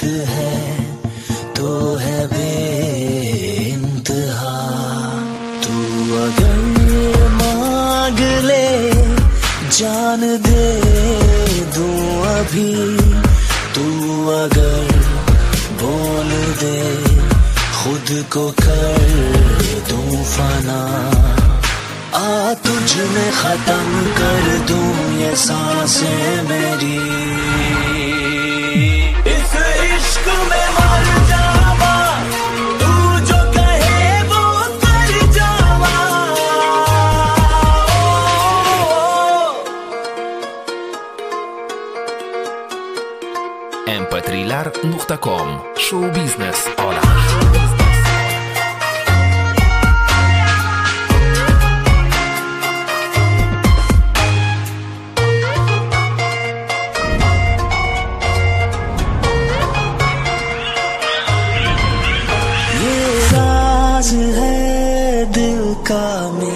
इश्क है तो है बेइंतहा। तू अगर मांग ले जान दे दूं अभी, तू अगर बोल दे खुद को कर दूं फना। आ तुझ में खत्म कर दूं ये सांसें मेरी, इस इश्क में मर जावा, तू जो कहे वो कर जावा। mp3lar.com Show Business Ola. ये राज है दिल का